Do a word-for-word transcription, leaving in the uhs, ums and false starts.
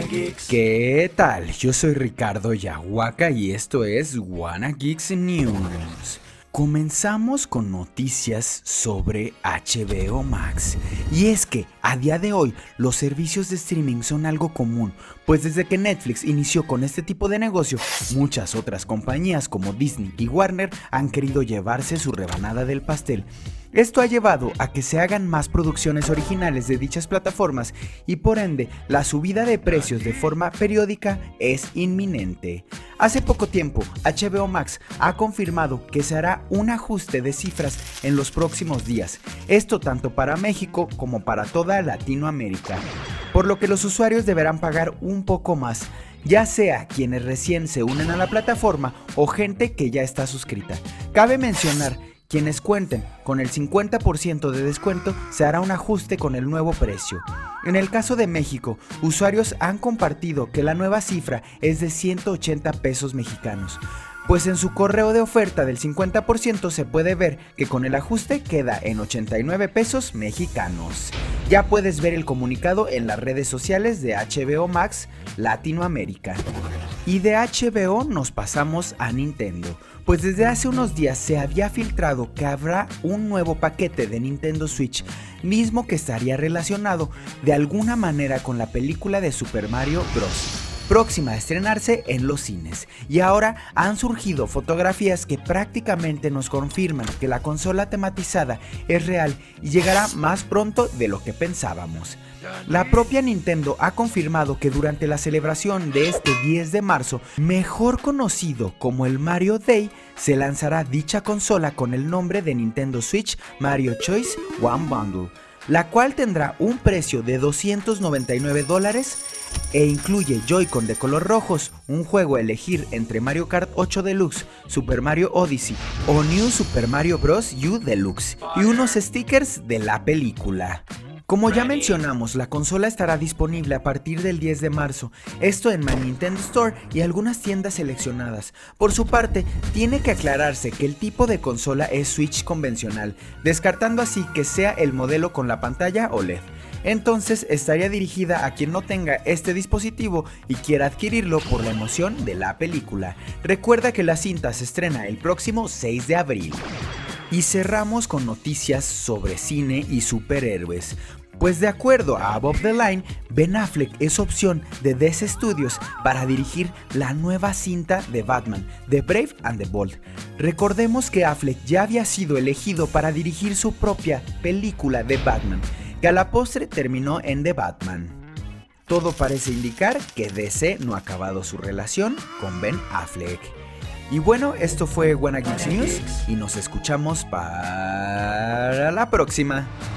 ¿Qué tal? Yo soy Ricardo Yahuaca y esto es Wanna Geeks News. Comenzamos con noticias sobre H B O Max. Y es que a día de hoy los servicios de streaming son algo común, pues desde que Netflix inició con este tipo de negocio, muchas otras compañías como Disney y Warner han querido llevarse su rebanada del pastel. Esto ha llevado a que se hagan más producciones originales de dichas plataformas y por ende la subida de precios de forma periódica es inminente. Hace poco tiempo, H B O Max ha confirmado que se hará un ajuste de cifras en los próximos días, esto tanto para México como para toda Latinoamérica, por lo que los usuarios deberán pagar un poco más, ya sea quienes recién se unen a la plataforma o gente que ya está suscrita. Cabe mencionar quienes cuenten con el cincuenta por ciento de descuento se hará un ajuste con el nuevo precio. En el caso de México, usuarios han compartido que la nueva cifra es de ciento ochenta pesos mexicanos, pues en su correo de oferta del cincuenta por ciento se puede ver que con el ajuste queda en ochenta y nueve pesos mexicanos. Ya puedes ver el comunicado en las redes sociales de H B O Max Latinoamérica. Y de H B O nos pasamos a Nintendo, pues desde hace unos días se había filtrado que habrá un nuevo paquete de Nintendo Switch, mismo que estaría relacionado de alguna manera con la película de Super Mario Bros., próxima a estrenarse en los cines. Y ahora han surgido fotografías que prácticamente nos confirman que la consola tematizada es real y llegará más pronto de lo que pensábamos. La propia Nintendo ha confirmado que durante la celebración de este diez de marzo, mejor conocido como el Mario Day, se lanzará dicha consola con el nombre de Nintendo Switch Mario Choice One Bundle, la cual tendrá un precio de doscientos noventa y nueve dólares e incluye Joy-Con de color rojos, un juego a elegir entre Mario Kart ocho Deluxe, Super Mario Odyssey o New Super Mario Bros. U Deluxe y unos stickers de la película. Como ya mencionamos, la consola estará disponible a partir del diez de marzo, esto en My Nintendo Store y algunas tiendas seleccionadas. Por su parte, tiene que aclararse que el tipo de consola es Switch convencional, descartando así que sea el modelo con la pantalla O L E D. Entonces estaría dirigida a quien no tenga este dispositivo y quiera adquirirlo por la emoción de la película. Recuerda que la cinta se estrena el próximo seis de abril. Y cerramos con noticias sobre cine y superhéroes. Pues de acuerdo a Above the Line, Ben Affleck es opción de D C Studios para dirigir la nueva cinta de Batman, The Brave and the Bold. Recordemos que Affleck ya había sido elegido para dirigir su propia película de Batman, que a la postre terminó en The Batman. Todo parece indicar que D C no ha acabado su relación con Ben Affleck. Y bueno, esto fue Wanna Geeks News y nos escuchamos para la próxima.